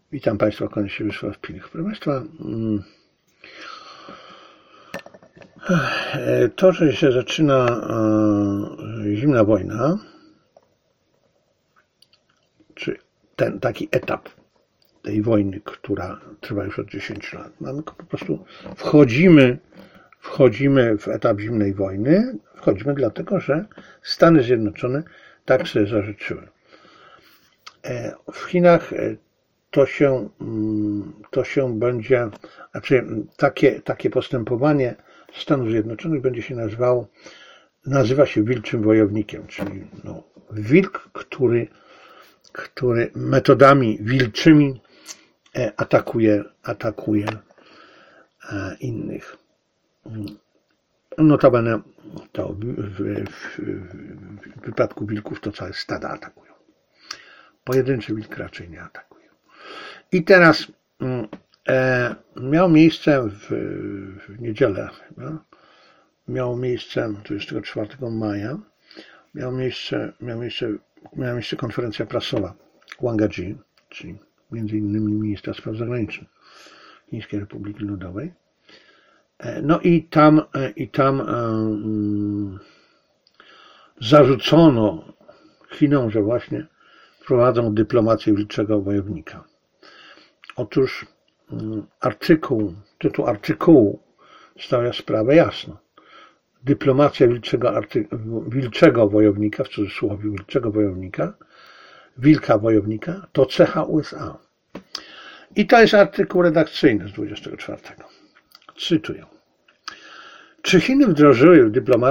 Witam Państwa, kłaniam się Wiesław Pilch. Proszę Państwa, to, że się zaczyna zimna wojna, czy ten taki etap tej wojny, która trwa już od 10 lat, mamy po prostu wchodzimy w etap zimnej wojny, wchodzimy dlatego, że Stany Zjednoczone tak sobie zażyczyły. W Chinach to się będzie, znaczy takie postępowanie Stanów Zjednoczonych będzie się nazywa się wilczym wojownikiem, czyli wilk, który metodami wilczymi atakuje innych. Notabene to w wypadku wilków to całe stada atakują. Pojedynczy wilk raczej nie atakuje. I teraz miało miejsce w niedzielę chyba, miało miejsce 24 maja, miała miejsce konferencja prasowa Wanga Ji, czyli między innymi ministra spraw zagranicznych Chińskiej Republiki Ludowej. No i tam zarzucono Chinom, że właśnie prowadzą dyplomację wilczego wojownika. Otóż tytuł artykułu stawia sprawę jasno. Dyplomacja wilczego wojownika, w cudzysłowie wilczego wojownika, wilka wojownika, to cecha USA. I to jest artykuł redakcyjny z 24. Cytuję. Czy Chiny wdrażają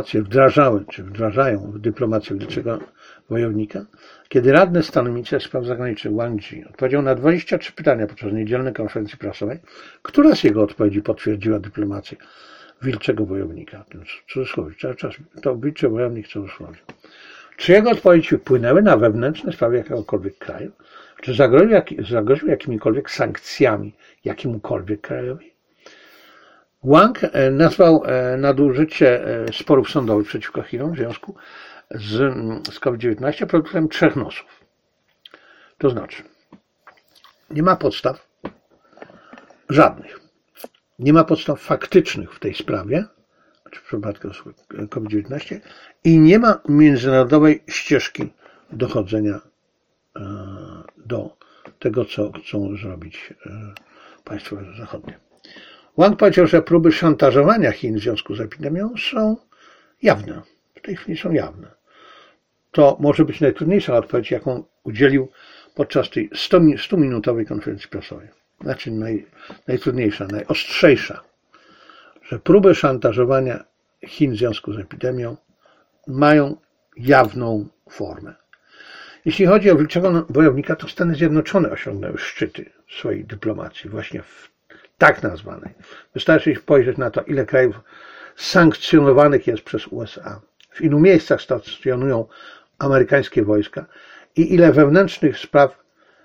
w dyplomację wilczego wojownika? Kiedy radny stanu ministra spraw zagranicznych Wang Yi odpowiedział na 23 pytania podczas niedzielnej konferencji prasowej, która z jego odpowiedzi potwierdziła dyplomację wilczego wojownika? W cudzysłowie, cały czas to wilczy wojownik w cudzysłowie. Czy jego odpowiedzi wpłynęły na wewnętrzne sprawy jakiegokolwiek kraju? Czy zagroził jakimikolwiek sankcjami jakiemukolwiek krajowi? Wang nazwał nadużycie sporów sądowych przeciwko Chinom w związku z COVID-19 produktem trzech nosów. To znaczy, nie ma podstaw żadnych. Nie ma podstaw faktycznych w tej sprawie, czy w przypadku COVID-19, i nie ma międzynarodowej ścieżki dochodzenia do tego, co chcą zrobić państwa zachodnie. Wang powiedział, że próby szantażowania Chin w związku z epidemią są jawne. W tej chwili są jawne. To może być najtrudniejsza odpowiedź, jaką udzielił podczas tej 100-minutowej konferencji prasowej. Znaczy najtrudniejsza, najostrzejsza, że próby szantażowania Chin w związku z epidemią mają jawną formę. Jeśli chodzi o wilczego wojownika, to Stany Zjednoczone osiągnęły szczyty swojej dyplomacji właśnie w tak nazwanej. Wystarczy spojrzeć na to, ile krajów sankcjonowanych jest przez USA, w ilu miejscach stacjonują amerykańskie wojska i ile wewnętrznych spraw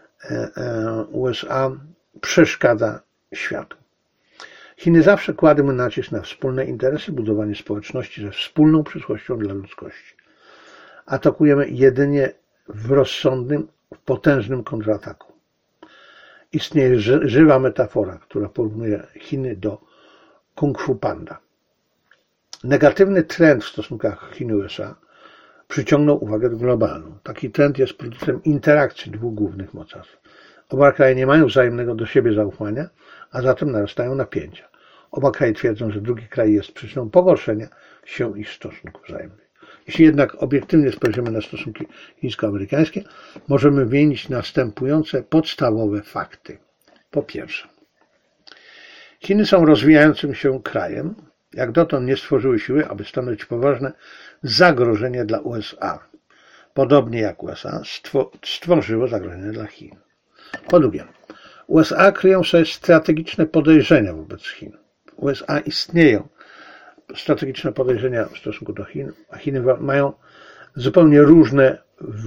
USA przeszkadza światu. Chiny zawsze kładły nacisk na wspólne interesy, budowanie społeczności ze wspólną przyszłością dla ludzkości. Atakujemy jedynie w rozsądnym, potężnym kontrataku. Istnieje żywa metafora, która porównuje Chiny do Kung Fu Panda. Negatywny trend w stosunkach Chin-USA przyciągnął uwagę globalną. Taki trend jest produktem interakcji dwóch głównych mocarstw. Oba kraje nie mają wzajemnego do siebie zaufania, a zatem narastają napięcia. Oba kraje twierdzą, że drugi kraj jest przyczyną pogorszenia się ich stosunków wzajemnych. Jeśli jednak obiektywnie spojrzymy na stosunki chińsko-amerykańskie, możemy wymienić następujące podstawowe fakty. Po pierwsze, Chiny są rozwijającym się krajem, jak dotąd nie stworzyły siły, aby stanowić poważne zagrożenie dla USA. Podobnie jak USA stworzyło zagrożenie dla Chin. Po drugie, USA kryją sobie strategiczne podejrzenia wobec Chin. W USA istnieją strategiczne podejrzenia w stosunku do Chin, a Chiny mają zupełnie różne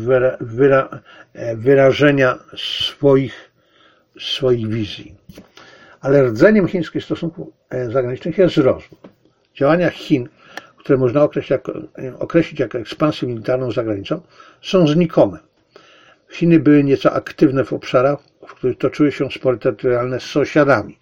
wyrażenia swoich wizji. Ale rdzeniem chińskich stosunków zagranicznych jest rozwój. Działania Chin, które można określić jako ekspansję militarną za granicą, są znikome. Chiny były nieco aktywne w obszarach, w których toczyły się spory terytorialne z sąsiadami,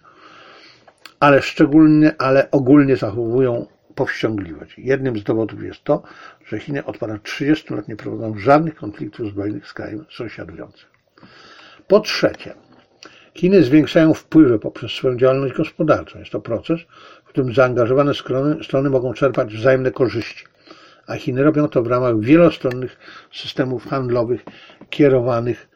ale ogólnie zachowują powściągliwość. Jednym z dowodów jest to, że Chiny od ponad 30 lat nie prowadzą żadnych konfliktów zbrojnych z krajem sąsiadującym. Po trzecie, Chiny zwiększają wpływy poprzez swoją działalność gospodarczą. Jest to proces, w którym zaangażowane strony mogą czerpać wzajemne korzyści, a Chiny robią to w ramach wielostronnych systemów handlowych kierowanych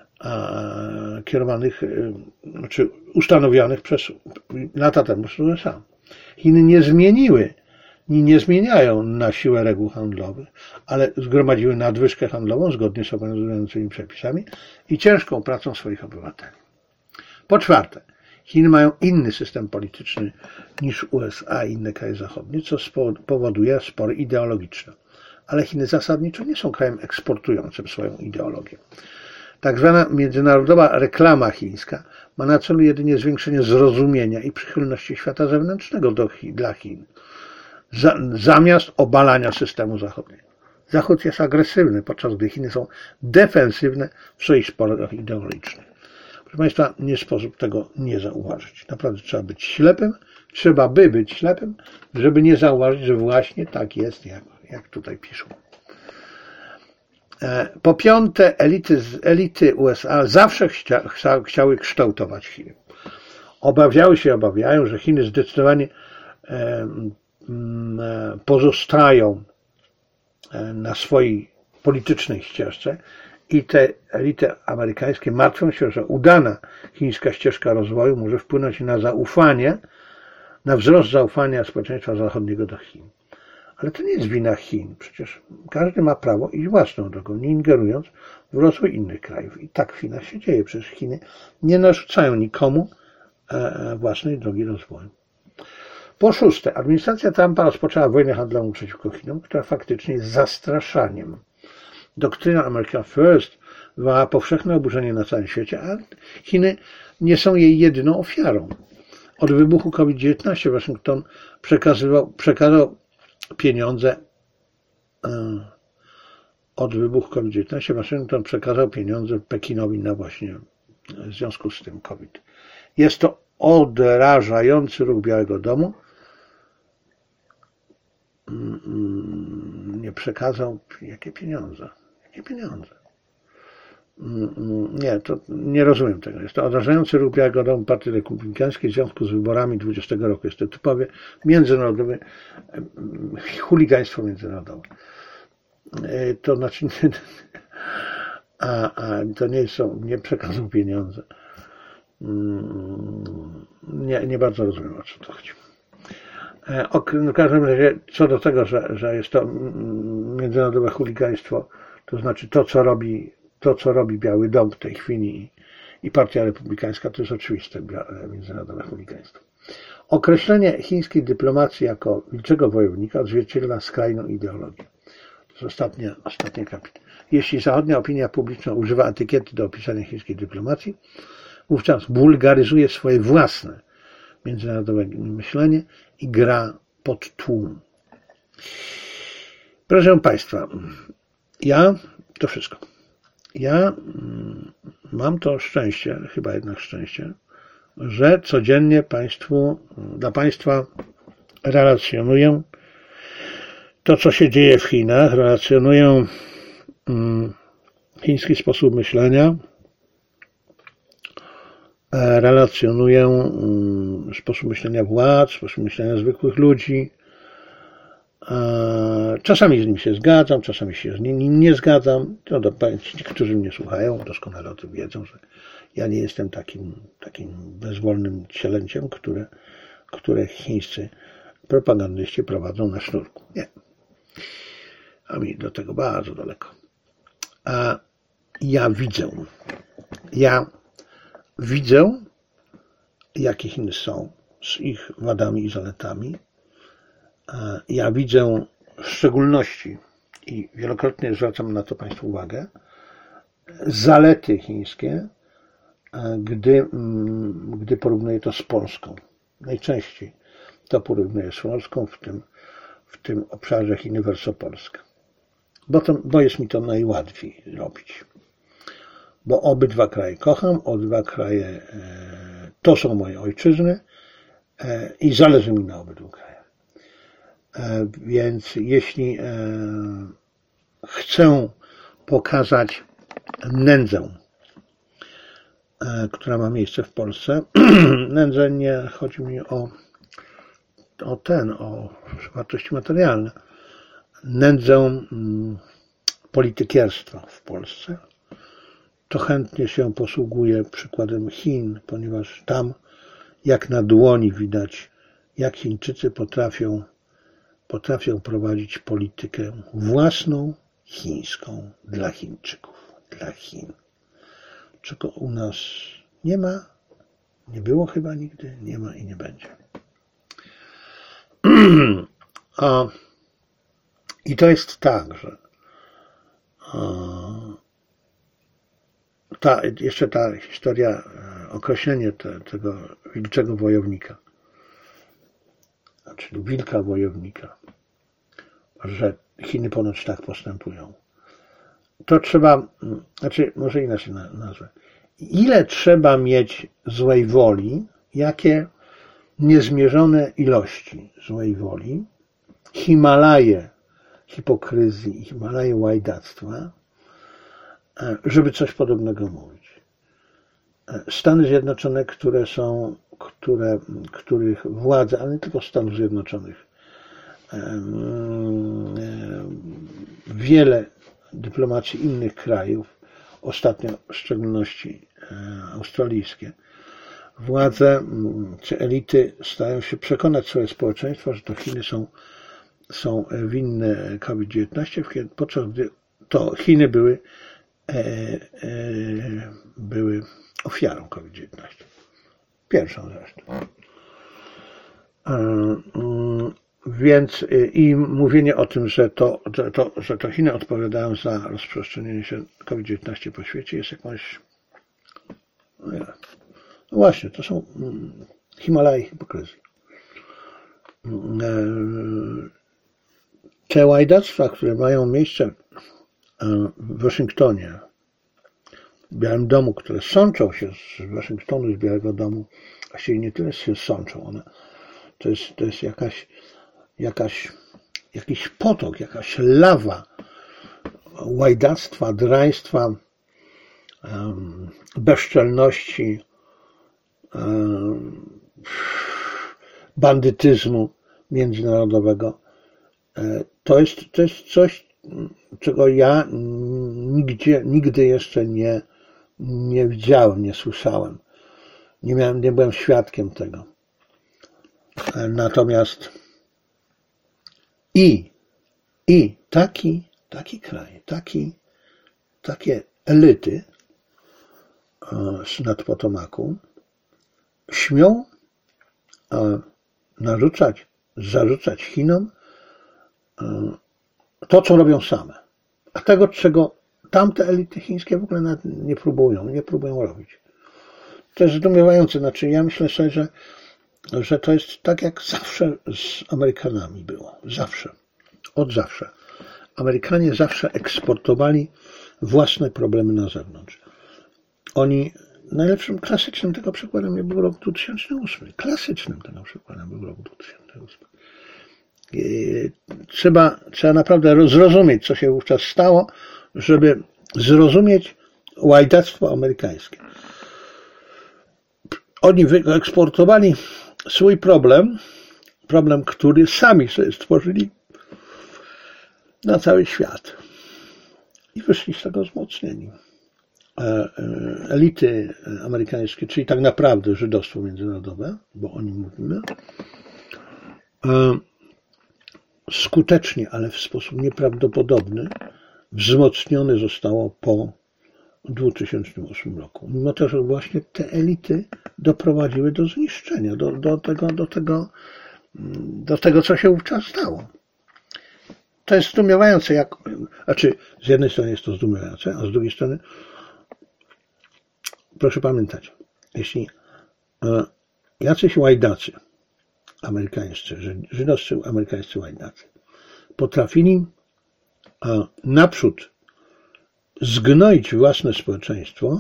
czy ustanowionych przez lata temu przez USA. Chiny nie zmieniają na siłę reguł handlowych, ale zgromadziły nadwyżkę handlową zgodnie z obowiązującymi przepisami i ciężką pracą swoich obywateli. Po czwarte, Chiny mają inny system polityczny niż USA i inne kraje zachodnie, co powoduje spory ideologiczne. Ale Chiny zasadniczo nie są krajem eksportującym swoją ideologię. Tak zwana międzynarodowa reklama chińska ma na celu jedynie zwiększenie zrozumienia i przychylności świata zewnętrznego dla Chin, zamiast obalania systemu zachodniego. Zachód jest agresywny, podczas gdy Chiny są defensywne w swoich sporach ideologicznych. Proszę Państwa, nie sposób tego nie zauważyć. Naprawdę trzeba by być ślepym, żeby nie zauważyć, że właśnie tak jest, jak tutaj piszą. Po piąte, elity USA zawsze chciały kształtować Chiny. Obawiają, że Chiny zdecydowanie pozostają na swojej politycznej ścieżce i te elity amerykańskie martwią się, że udana chińska ścieżka rozwoju może wpłynąć na wzrost zaufania społeczeństwa zachodniego do Chin. Ale to nie jest wina Chin. Przecież każdy ma prawo iść własną drogą, nie ingerując w rozwój innych krajów. I tak w Chinach się dzieje. Przecież Chiny nie narzucają nikomu własnej drogi rozwoju. Po szóste, administracja Trumpa rozpoczęła wojnę handlową przeciwko Chinom, która faktycznie jest zastraszaniem. Doktryna America First wywołała powszechne oburzenie na całym świecie, a Chiny nie są jej jedyną ofiarą. Od wybuchu COVID-19 Waszyngton przekazał pieniądze Pekinowi na właśnie w związku z tym COVID. Jest to odrażający ruch Białego Domu. Nie przekazał. Jakie pieniądze? Nie, to nie rozumiem tego. Jest to odrażający ruch Białego Domu Partii Republikańskiej w związku z wyborami 20 roku. Jest to typowe międzynarodowe chuligaństwo międzynarodowe. To znaczy, to nie przekazał pieniądze. Nie bardzo rozumiem, o co to chodzi. W każdym razie, co do tego, że jest to międzynarodowe chuligaństwo, to znaczy to, co robi Biały Dom w tej chwili i Partia Republikańska, to jest oczywiste międzynarodowe chuligaństwo. Określenie chińskiej dyplomacji jako wilczego wojownika odzwierciedla skrajną ideologię. To jest ostatni kapitał. Jeśli zachodnia opinia publiczna używa etykiety do opisania chińskiej dyplomacji, wówczas wulgaryzuje swoje własne międzynarodowe myślenie i gra pod tłum. Proszę Państwa, to wszystko. Ja mam to szczęście, chyba jednak szczęście, że codziennie dla Państwa relacjonuję to, co się dzieje w Chinach, relacjonuję chiński sposób myślenia, relacjonuję sposób myślenia władz, sposób myślenia zwykłych ludzi. Czasami z nim się zgadzam, czasami się z nim nie zgadzam. Ci, którzy mnie słuchają, doskonale o tym wiedzą, że ja nie jestem takim bezwolnym cielęciem, które chińscy propagandyści prowadzą na sznurku. Nie. A mi do tego bardzo daleko. A ja widzę, jakie Chiny są z ich wadami i zaletami. Ja widzę w szczególności, i wielokrotnie zwracam na to Państwu uwagę, zalety chińskie, gdy porównuję to z Polską. Najczęściej to porównuję z Polską w tym obszarze Chiny versus Polska. Bo jest mi to najłatwiej robić. bo obydwa kraje kocham, obydwa kraje to są moje ojczyzny i zależy mi na obydwu krajach. Więc jeśli chcę pokazać nędzę, która ma miejsce w Polsce, nędzę nie chodzi mi o wartości materialne, nędzę politykierstwa w Polsce, to chętnie się posługuję przykładem Chin, ponieważ tam jak na dłoni widać, jak Chińczycy potrafią prowadzić politykę własną, chińską, dla Chińczyków, dla Chin. Czego u nas nie ma, nie było chyba nigdy, nie ma i nie będzie. I to jest tak, że jeszcze ta historia, określenie tego wilczego wojownika, czyli wilka wojownika, że Chiny ponoć tak postępują. To trzeba, może inaczej nazwę. Ile trzeba mieć złej woli, jakie niezmierzone ilości złej woli, Himalaje hipokryzji i Himalaje łajdactwa, żeby coś podobnego mówić. Stany Zjednoczone, których władze, ale nie tylko Stanów Zjednoczonych, wiele dyplomacji innych krajów, ostatnio w szczególności australijskie, władze czy elity starają się przekonać swoje społeczeństwo, że to Chiny są winne COVID-19, podczas gdy to Chiny były ofiarą COVID-19. Pierwszą zresztą. Więc i mówienie o tym, że to Chiny odpowiadają za rozprzestrzenienie się COVID-19 po świecie jest jakąś... No właśnie, to są Himalaje hipokryzji. Te łajdactwa, które mają miejsce w Waszyngtonie, w Białym Domu, które sączą się z Waszyngtonu, z Białego Domu, właściwie nie tyle się sączą, one to jest jakiś potok, jakaś lawa łajdactwa, draństwa, bezczelności, bandytyzmu międzynarodowego. To jest coś, czego ja nigdy jeszcze nie widziałem, nie słyszałem. Nie byłem świadkiem tego. Natomiast taki kraj, takie elity nad Potomaku śmią zarzucać Chinom to, co robią same. A tego, czego tamte elity chińskie w ogóle nie próbują robić. To jest zdumiewające. Znaczy, ja myślę sobie, że to jest tak, jak zawsze z Amerykanami było. Zawsze. Od zawsze. Amerykanie zawsze eksportowali własne problemy na zewnątrz. Oni najlepszym, klasycznym tego przykładem był rok 2008. Klasycznym tego przykładem był rok 2008. Trzeba naprawdę zrozumieć, co się wówczas stało, żeby zrozumieć łajdactwo amerykańskie. Oni wyeksportowali swój problem, który sami sobie stworzyli na cały świat. I wyszli z tego wzmocnieni. Elity amerykańskie, czyli tak naprawdę żydostwo międzynarodowe, bo o nim mówimy, skutecznie, ale w sposób nieprawdopodobny, wzmocnione zostało po 2008 roku. Mimo to, że właśnie te elity doprowadziły do zniszczenia, do tego, co się wówczas stało. To jest zdumiewające, z jednej strony jest to zdumiewające, a z drugiej strony proszę pamiętać, jeśli jacyś łajdacy amerykańscy, żydowscy amerykańscy łajdacy potrafili naprzód zgnoić własne społeczeństwo,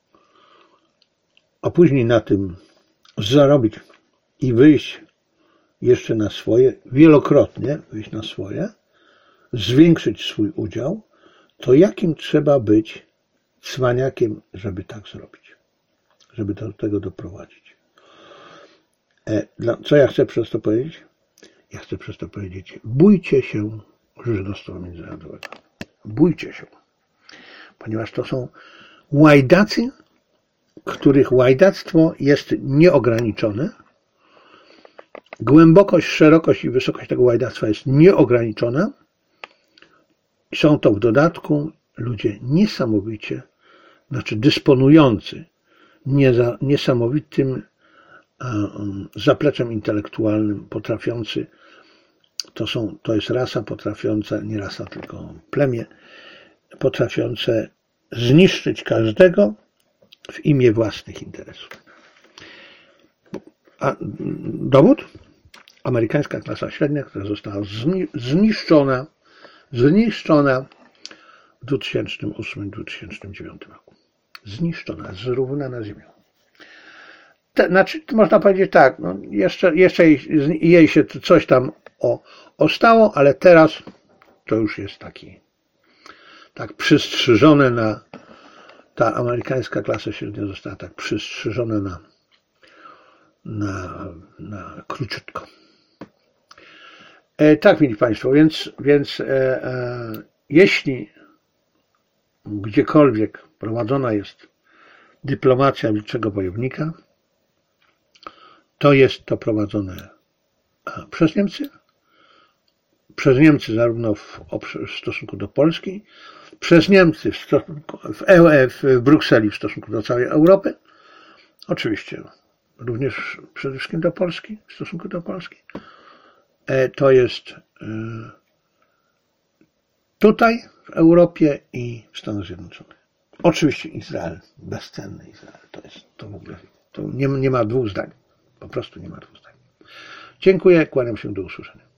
a później na tym zarobić i wyjść jeszcze na swoje, wielokrotnie wyjść na swoje, zwiększyć swój udział, to jakim trzeba być cwaniakiem, żeby tak zrobić, żeby do tego doprowadzić. Co ja chcę przez to powiedzieć? Ja chcę przez to powiedzieć, bójcie się żydostwa międzynarodowego. Bójcie się. Ponieważ to są łajdacy, których łajdactwo jest nieograniczone. Głębokość, szerokość i wysokość tego łajdactwa jest nieograniczona. Są to w dodatku ludzie niesamowicie, dysponujący niesamowitym zapleczem intelektualnym, potrafiący, to jest rasa potrafiąca, nie rasa, tylko plemię, potrafiące zniszczyć każdego w imię własnych interesów. A dowód? Amerykańska klasa średnia, która została zniszczona w 2008-2009 roku. Zniszczona, zrównana ziemią. Można powiedzieć tak, jeszcze jej się coś tam ostało, ale teraz to już jest tak przystrzyżone ta amerykańska klasa średnia została tak przystrzyżona na króciutko. Tak, mili Państwo, więc jeśli gdziekolwiek prowadzona jest dyplomacja wilczego wojownika, to jest to prowadzone przez Niemcy. Przez Niemcy zarówno w stosunku do Polski, przez Niemcy w Brukseli w stosunku do całej Europy, oczywiście również przede wszystkim do Polski, w stosunku do Polski. To jest tutaj w Europie i w Stanach Zjednoczonych. Oczywiście Izrael, bezcenny Izrael, to w ogóle, to nie ma dwóch zdań, po prostu nie ma dwóch zdań. Dziękuję, kłaniam się, do usłyszenia.